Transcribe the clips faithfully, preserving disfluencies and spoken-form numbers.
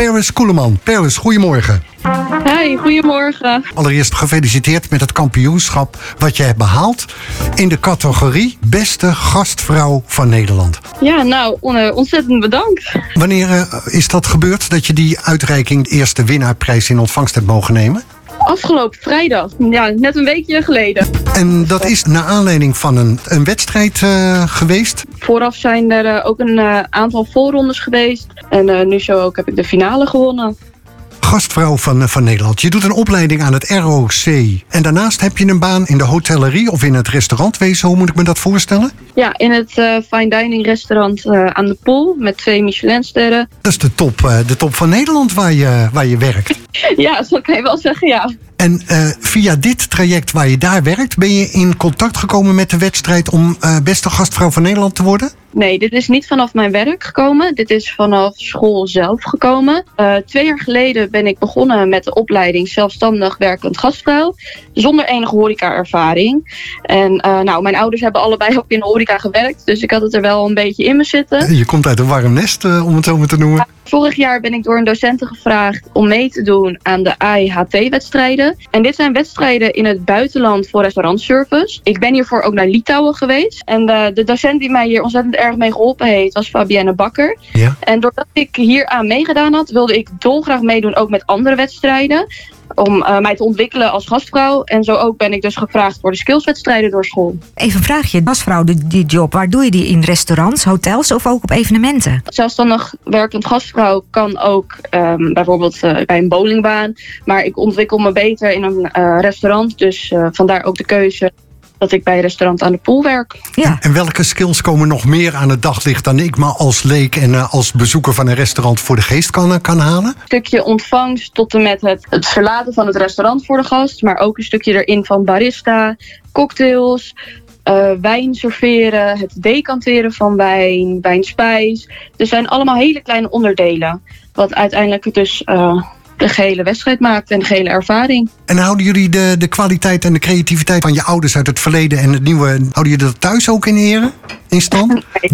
Paris Koeleman. Paris, goedemorgen. Hi, goedemorgen. Allereerst gefeliciteerd met het kampioenschap wat je hebt behaald in de categorie Beste Gastvrouw van Nederland. Ja, nou, on- ontzettend bedankt. Wanneer uh, is dat gebeurd dat je die uitreiking, de eerste winnaarprijs in ontvangst hebt mogen nemen? Afgelopen vrijdag, ja, net een weekje geleden. En dat is naar aanleiding van een, een wedstrijd uh, geweest? Vooraf zijn er uh, ook een uh, aantal voorrondes geweest. En uh, nu zo ook heb ik de finale gewonnen. Gastvrouw van, van Nederland. Je doet een opleiding aan het R O C. En daarnaast heb je een baan in de hotellerie of in het restaurantwezen. Hoe moet ik me dat voorstellen? Ja, in het uh, fine dining restaurant uh, aan de Poel met twee Michelinsterren. Dat is de top, uh, de top van Nederland waar je, waar je werkt. Ja, dat kan je wel zeggen, ja. En uh, via dit traject waar je daar werkt, ben je in contact gekomen met de wedstrijd om uh, beste gastvrouw van Nederland te worden? Nee, dit is niet vanaf mijn werk gekomen. Dit is vanaf school zelf gekomen. Uh, twee jaar geleden ben ik begonnen met de opleiding zelfstandig werkend gastvrouw. Zonder enige horeca-ervaring. En uh, nou, mijn ouders hebben allebei ook in de horeca gewerkt. Dus ik had het er wel een beetje in me zitten. Je komt uit een warm nest, uh, om het zo maar te noemen. Vorig jaar ben ik door een docenten gevraagd om mee te doen aan de A I H T-wedstrijden. En dit zijn wedstrijden in het buitenland voor restaurantservice. Ik ben hiervoor ook naar Litouwen geweest. En de, de docent die mij hier ontzettend erg mee geholpen heeft, was Fabienne Bakker. Ja. En doordat ik hier aan meegedaan had, wilde ik dolgraag meedoen ook met andere wedstrijden. Om uh, mij te ontwikkelen als gastvrouw. En zo ook ben ik dus gevraagd voor de skillswedstrijden door school. Even een vraagje. Gastvrouw, die, die job, waar doe je die in restaurants, hotels of ook op evenementen? Zelfstandig werkend gastvrouw kan ook um, bijvoorbeeld uh, bij een bowlingbaan. Maar ik ontwikkel me beter in een uh, restaurant. Dus uh, vandaar ook de keuze dat ik bij een restaurant aan de Poel werk. Ja. En welke skills komen nog meer aan het daglicht dan ik maar als leek en uh, als bezoeker van een restaurant voor de geest kan, kan halen? Een stukje ontvangst tot en met het, het verlaten van het restaurant voor de gast. Maar ook een stukje erin van barista, cocktails, uh, wijn serveren, het decanteren van wijn, wijnspijs. Er zijn allemaal hele kleine onderdelen. Wat uiteindelijk dus Uh, de gehele wedstrijd maakt en de gehele ervaring. En houden jullie de, de kwaliteit en de creativiteit van je ouders uit het verleden en het nieuwe, houden jullie dat thuis ook in ere? In stand? Nee,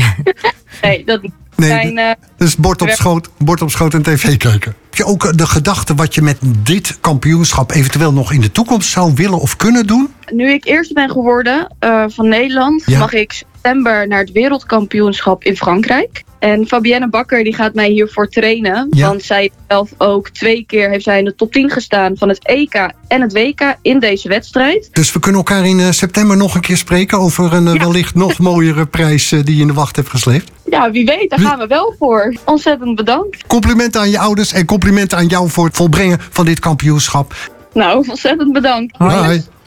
nee dat niet. Nee, zijn, uh, dus bord op schoot, bord op schoot en tv kijken. Heb je ook de gedachte wat je met dit kampioenschap eventueel nog in de toekomst zou willen of kunnen doen? Nu ik eerste ben geworden uh, van Nederland, Ja. mag ik september naar het wereldkampioenschap in Frankrijk. En Fabienne Bakker die gaat mij hiervoor trainen. Ja. Want zij heeft zelf ook twee keer heeft zij in de top tien gestaan van het E K en het W K in deze wedstrijd. Dus we kunnen elkaar in uh, september nog een keer spreken over een uh, Ja. wellicht nog mooiere prijs uh, die je in de wacht hebt gesleept. Ja, wie weet, daar gaan we wel voor. Ontzettend bedankt. Complimenten aan je ouders en complimenten aan jou voor het volbrengen van dit kampioenschap. Nou, ontzettend bedankt. Hoi. Bye.